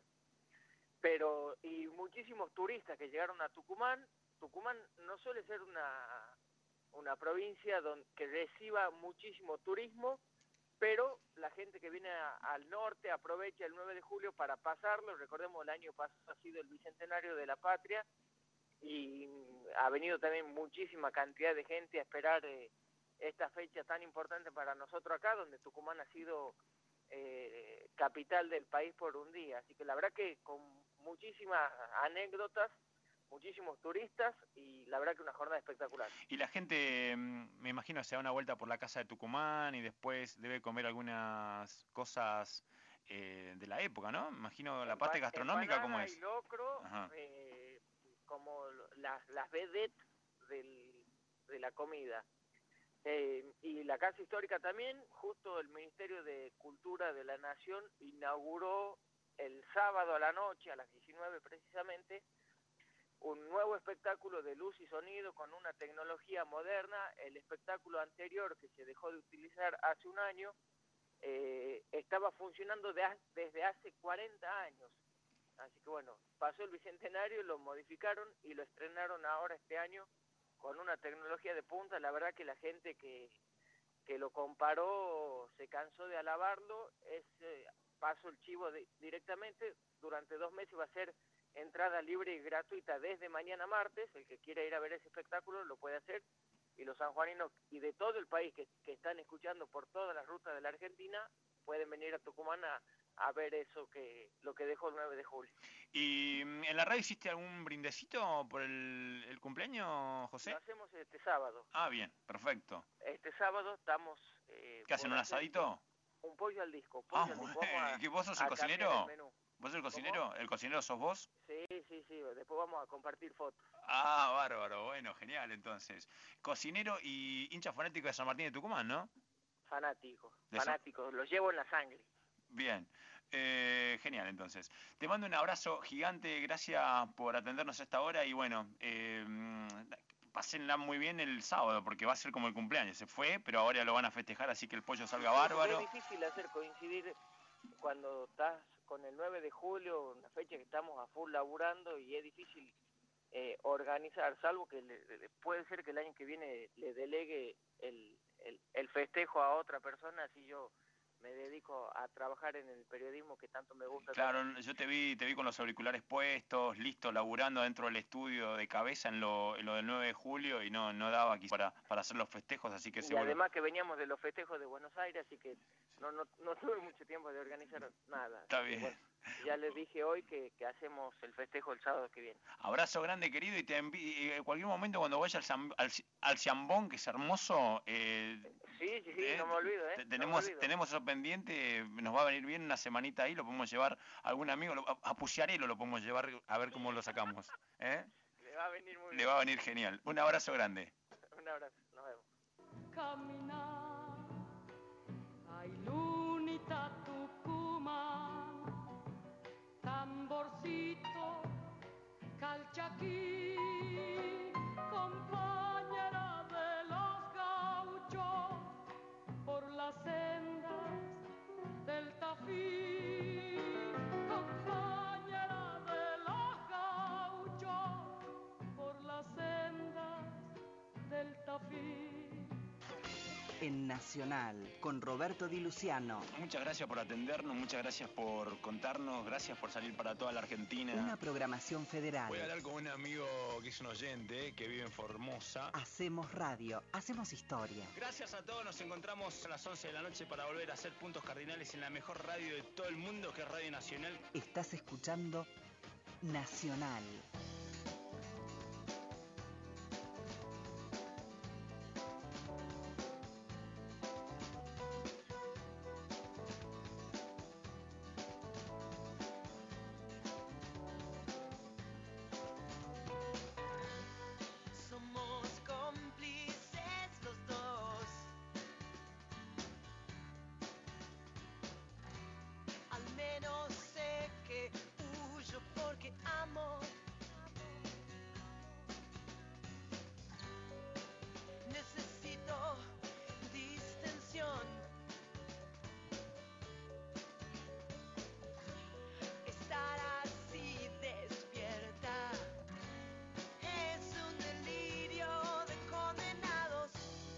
Pero, y muchísimos turistas que llegaron a Tucumán. Tucumán no suele ser una, una provincia donde, que reciba muchísimo turismo, pero la gente que viene a, al norte aprovecha el nueve de julio para pasarlo. Recordemos, el año pasado ha sido el Bicentenario de la Patria, y ha venido también muchísima cantidad de gente a esperar eh, esta fecha tan importante para nosotros acá, donde Tucumán ha sido eh, capital del país por un día. Así que la verdad que con muchísimas anécdotas, muchísimos turistas, y la verdad que una jornada espectacular. Y la gente, me imagino, se da una vuelta por la casa de Tucumán y después debe comer algunas cosas eh, de la época, ¿no? Me imagino la parte gastronómica, ¿cómo es? Y locro, Ajá. eh, como las, las vedettes del, de la comida. Eh, y la Casa Histórica también, justo el Ministerio de Cultura de la Nación inauguró el sábado a la noche, a las diecinueve precisamente, un nuevo espectáculo de luz y sonido con una tecnología moderna. El espectáculo anterior, que se dejó de utilizar hace un año, eh, estaba funcionando de, desde hace cuarenta años. Así que bueno, pasó el Bicentenario, lo modificaron y lo estrenaron ahora este año con una tecnología de punta. La verdad que la gente que, que lo comparó se cansó de alabarlo. Es, eh, paso el chivo de, directamente, durante dos meses va a ser entrada libre y gratuita desde mañana martes. El que quiera ir a ver ese espectáculo lo puede hacer. y los sanjuaninos y de todo el país que, que están escuchando por todas las rutas de la Argentina pueden venir a Tucumán a, a ver eso que lo que dejó el nueve de julio. ¿Y en la radio hiciste algún brindecito por el, el cumpleaños, José? Lo hacemos este sábado. Ah, bien, perfecto. Este sábado estamos... Eh, ¿Qué hacen, un asadito? Un pollo al disco. Pollo Ah, al disco. Vamos a, ¿que vos sos el cocinero? ¿Vos sos el cocinero? ¿Cómo? ¿El cocinero sos vos? Sí, sí, sí. Después vamos a compartir fotos. Ah, bárbaro. Bueno, genial, entonces. Cocinero y hincha fanático de San Martín de Tucumán, ¿no? Fanático, De fanático. Lo llevo en la sangre. Bien. Eh, genial, entonces. Te mando un abrazo gigante. Gracias por atendernos a esta hora. Y bueno, eh, pásenla muy bien el sábado, porque va a ser como el cumpleaños. Se fue, pero ahora lo van a festejar, así que el pollo salga bárbaro. Es difícil hacer coincidir cuando estás con el nueve de julio, una fecha que estamos a full laburando, y es difícil eh, organizar, salvo que le, le, puede ser que el año que viene le delegue el, el, el festejo a otra persona, así yo me dedico a trabajar en el periodismo que tanto me gusta. Claro, yo te vi te vi con los auriculares puestos, listo, laburando dentro del estudio de cabeza en lo, en lo del nueve de julio, y no no daba aquí para, para hacer los festejos, así que y seguro... además que veníamos de los festejos de Buenos Aires, así que no no, no tuve mucho tiempo de organizar nada. Está bien. Bueno, ya les dije hoy que, que hacemos el festejo el sábado que viene. Abrazo grande, querido, y te envi- en cualquier momento cuando vaya al, Zam- al, al Ciambón, que es hermoso... Eh, sí, sí, sí, eh, no me olvido, ¿eh? Tenemos, no me olvido. tenemos eso pendiente, nos va a venir bien una semanita ahí, lo podemos llevar a algún amigo, lo, a, a Puciarelo lo podemos llevar a ver cómo lo sacamos. ¿Eh? Le va a venir muy Le bien. va a venir genial. Un abrazo grande. Un abrazo, nos vemos. Caminar, ay lunita Tucumán, tamborcito, calchaquí, compañera de los gauchos, por las sendas del Tafí, compañera de los gauchos, por las sendas del Tafí. En Nacional, con Roberto Di Luciano. Muchas gracias por atendernos, muchas gracias por contarnos, gracias por salir para toda la Argentina. Una programación federal. Voy a hablar con un amigo que es un oyente, que vive en Formosa. Hacemos radio, hacemos historia. Gracias a todos, nos encontramos a las once de la noche para volver a hacer puntos cardinales en la mejor radio de todo el mundo, que es Radio Nacional. Estás escuchando Nacional. Somos cómplices los dos. Al menos sé que huyo porque amo. Necesito distensión. Estar así despierta es un delirio de condenados.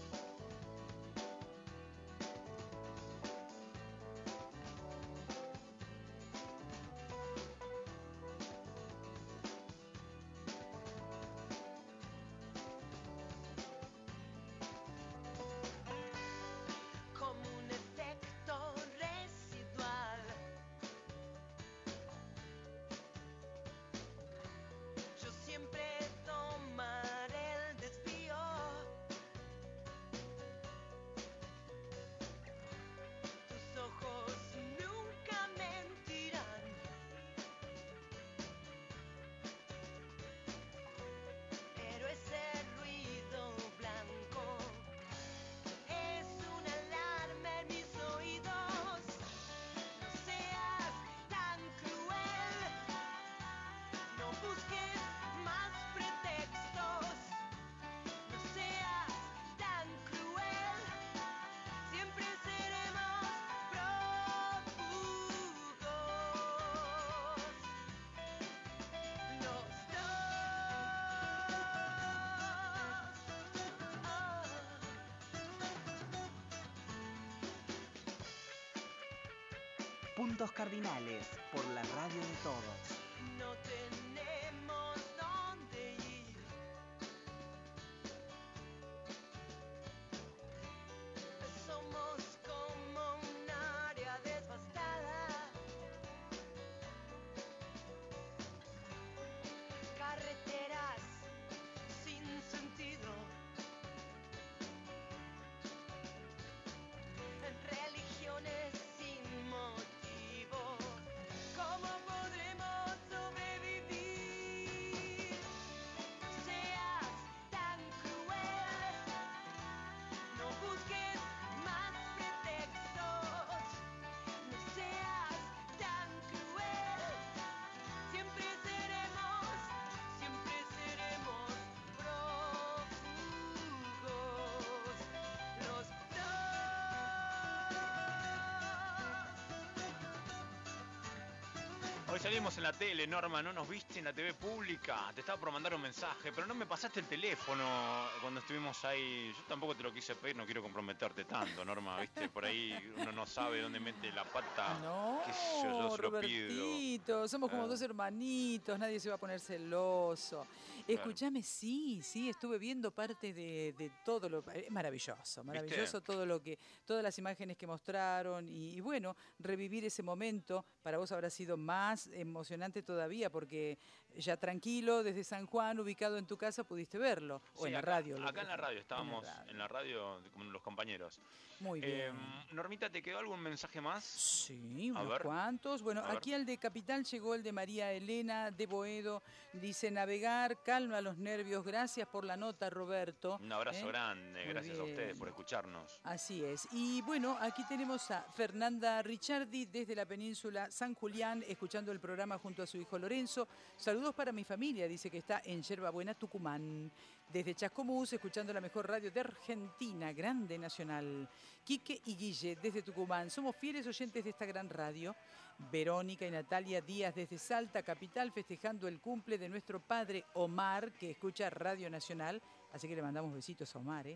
Como un efecto residual, yo siempre tomaré el desvío. Tus ojos nunca mentirán. Pero ese ruido blanco es una alarma en mis oídos. No seas tan cruel, no busques más pretextos. No seas tan cruel, siempre seremos prófugos. Los Puntos cardinales, por la radio de todos. no tenemos dónde ir. Hoy salimos en la tele, Norma, no nos viste en la T V pública. Te estaba por mandar un mensaje, pero no me pasaste el teléfono cuando estuvimos ahí. Yo tampoco te lo quise pedir, no quiero comprometerte tanto, Norma, viste, por ahí uno no sabe dónde mete la pata. No, qué sé yo, yo se lo pido. Robertito, somos como Ah. dos hermanitos, nadie se va a poner celoso. Escúchame, sí, sí, estuve viendo parte de, de todo lo... Es maravilloso, maravilloso todo lo que... Todas las imágenes que mostraron y, y bueno, revivir ese momento para vos habrá sido más emocionante todavía porque ya tranquilo, desde San Juan, ubicado en tu casa, pudiste verlo. O Sí, en la acá, radio. lo Acá que- en la radio, estábamos en la radio. en la radio con los compañeros. Muy Eh, bien. Normita, ¿te quedó algún mensaje más? Sí, A unos ver. cuantos. Bueno, A ver. aquí al de Capital llegó el de María Elena de Boedo. Dice, navegar, calma los nervios. Gracias por la nota, Roberto. Un abrazo ¿Eh? grande, Muy gracias a bien. ustedes por escucharnos. Así es. Y bueno, aquí tenemos a Fernanda Ricciardi desde la península San Julián, escuchando el programa junto a su hijo Lorenzo. Saludos para mi familia, dice que está en Yerbabuena, Tucumán. Desde Chascomús, escuchando la mejor radio de Argentina, Grande Nacional. Quique y Guille, desde Tucumán. Somos fieles oyentes de esta gran radio. Verónica y Natalia Díaz desde Salta, capital, festejando el cumple de nuestro padre Omar, que escucha Radio Nacional. Así que le mandamos besitos a Omar, ¿eh?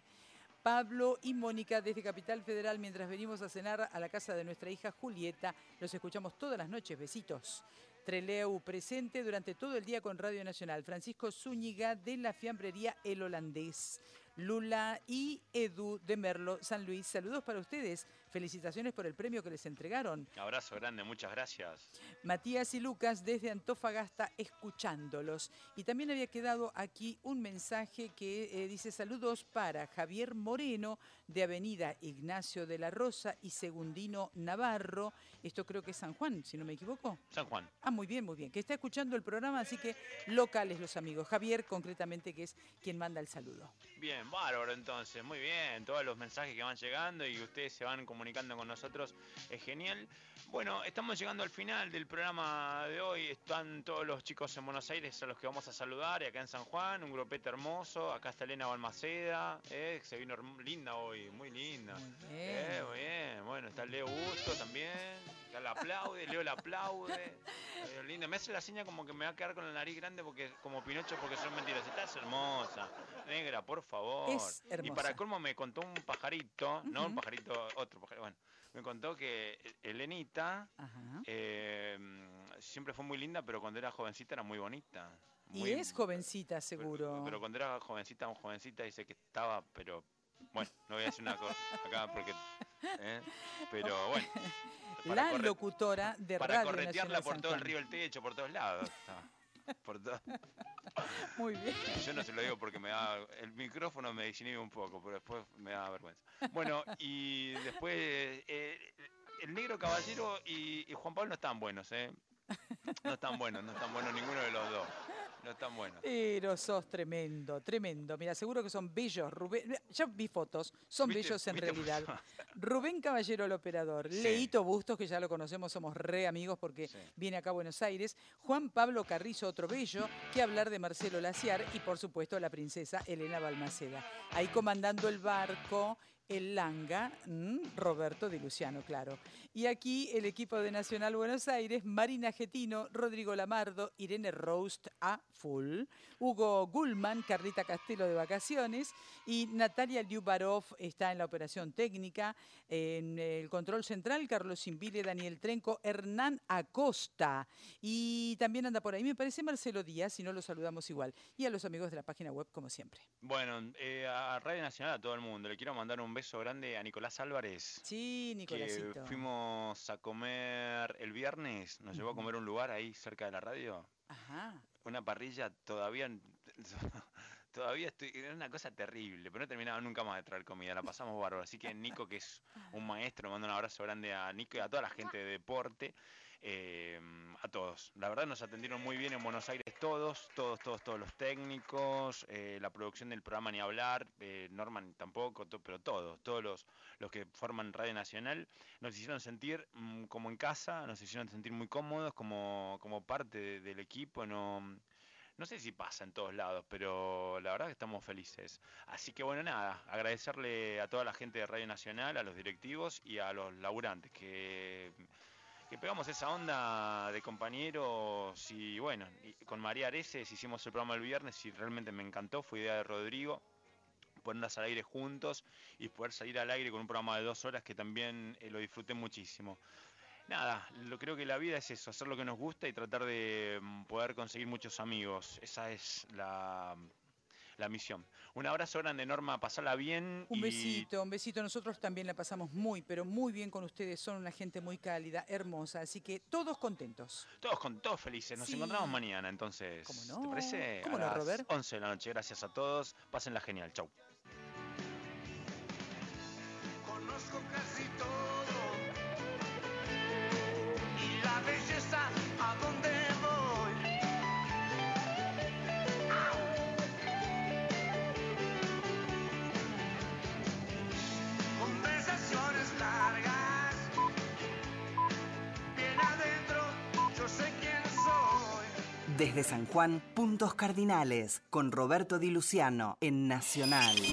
Pablo y Mónica desde Capital Federal, mientras venimos a cenar a la casa de nuestra hija Julieta. Los escuchamos todas las noches. Besitos. Treleu presente durante todo el día con Radio Nacional. Francisco Zúñiga de la fiambrería El Holandés. Lula y Edu de Merlo, San Luis. Saludos para ustedes. Felicitaciones por el premio que les entregaron. Abrazo grande, muchas gracias. Matías y Lucas desde Antofagasta escuchándolos. Y también había quedado aquí un mensaje que eh, dice saludos para Javier Moreno de Avenida Ignacio de la Rosa y Segundino Navarro. Esto creo que es San Juan, si no me equivoco. San Juan. Ah, muy bien, muy bien. Que está escuchando el programa, así que locales los amigos. Javier, concretamente, que es quien manda el saludo. Bien, bárbaro entonces, muy bien. Todos los mensajes que van llegando y que ustedes se van comunicando con nosotros es genial. Bueno, estamos llegando al final del programa de hoy. Están todos los chicos en Buenos Aires a los que vamos a saludar. Y acá en San Juan, un grupete hermoso. Acá está Elena Balmaceda, eh, que se vino herm- linda hoy, muy linda. Muy bien. Eh, muy bien. Bueno, está Leo Busto también. Que la aplaude, Leo la aplaude. Eh, linda. Me hace la seña como que me va a quedar con la nariz grande porque como Pinocho porque son mentiras. Estás hermosa. Negra, por favor. Es Y hermosa. para colmo me contó un pajarito, no un Ujú. pajarito, otro pajarito, bueno, me contó que Elenita Ajá. eh, siempre fue muy linda, pero cuando era jovencita era muy bonita. Y Muy- es jovencita, seguro. Pero cuando era jovencita, un jovencita dice que estaba, pero bueno, no voy a decir una cosa acá porque, ¿eh? Pero bueno. La corre- locutora de Para Radio corretearla Nacional por San todo el Juan. río El Techo, por todos lados. estaba. Por todo. Muy bien. Yo no se lo digo porque me da. El micrófono me desinhibe un poco, pero después me da vergüenza. Bueno, y después. eh, el Negro Caballero y, y Juan Pablo no están buenos, ¿eh? No están buenos, no están buenos ninguno de los dos. No están buenos. Pero sos tremendo, tremendo. Mira, seguro que son bellos. Rubén, ya vi fotos, son ¿Viste? bellos en ¿Viste? realidad. Rubén Caballero, el operador. Sí. Leito Bustos, que ya lo conocemos, somos re amigos porque viene acá a Buenos Aires. Juan Pablo Carrizo, otro bello. Que hablar de Marcelo Laciar y, por supuesto, la princesa Elena Balmaceda. Ahí comandando el barco, el Langa, mm, Roberto Di Luciano, claro. Y aquí el equipo de Nacional Buenos Aires, Marina Getino, Rodrigo Lamardo, Irene Roast a full, Hugo Gulman, Carlita Castelo de vacaciones y Natalia Liubarov está en la operación técnica, en el control central, Carlos Invile, Daniel Trenco, Hernán Acosta y también anda por ahí, me parece Marcelo Díaz, si no lo saludamos igual. Y a los amigos de la página web, como siempre. Bueno, eh, a Radio Nacional, a todo el mundo, le quiero mandar un beso grande a Nicolás Álvarez. Sí, Nicolásito. Que fuimos a comer el viernes, nos llevó a comer a un lugar ahí cerca de la radio. Ajá. Una parrilla todavía, todavía estoy, era una cosa terrible, pero no terminaba nunca más de traer comida, la pasamos bárbaro. Así que Nico, que es un maestro, mando un abrazo grande a Nico y a toda la gente de deporte, eh, a todos. La verdad nos atendieron muy bien en Buenos Aires todos, todos, todos, todos los técnicos, eh, la producción del programa ni hablar, eh, Norman tampoco, to- pero todos, todos los, los que forman Radio Nacional nos hicieron sentir mm, como en casa, nos hicieron sentir muy cómodos, como, como parte de- del equipo, no... No sé si pasa en todos lados, pero la verdad que estamos felices. Así que bueno, nada, agradecerle a toda la gente de Radio Nacional, a los directivos y a los laburantes que, que pegamos esa onda de compañeros y bueno, y con María Areces hicimos el programa el viernes y realmente me encantó, fue idea de Rodrigo, ponerlas al aire juntos y poder salir al aire con un programa de dos horas que también eh, lo disfruté muchísimo. Nada, lo creo que la vida es eso, hacer lo que nos gusta y tratar de mm, poder conseguir muchos amigos, esa es la... la misión. Un abrazo grande, Norma, pasala bien. Un y... besito, un besito. Nosotros también la pasamos muy, pero muy bien con ustedes. Son una gente muy cálida, hermosa, así que todos contentos. Todos con todos felices. Nos Sí. encontramos mañana, entonces. ¿Cómo no? ¿Te parece? ¿Cómo a no, las Robert? once de la noche. Gracias a todos. Pásenla genial. Chau. Conozco casi todo y la belleza a donde voy. Conversaciones largas, bien adentro, yo sé quién soy. Desde San Juan, Puntos Cardinales, con Roberto Di Luciano, en Nacional.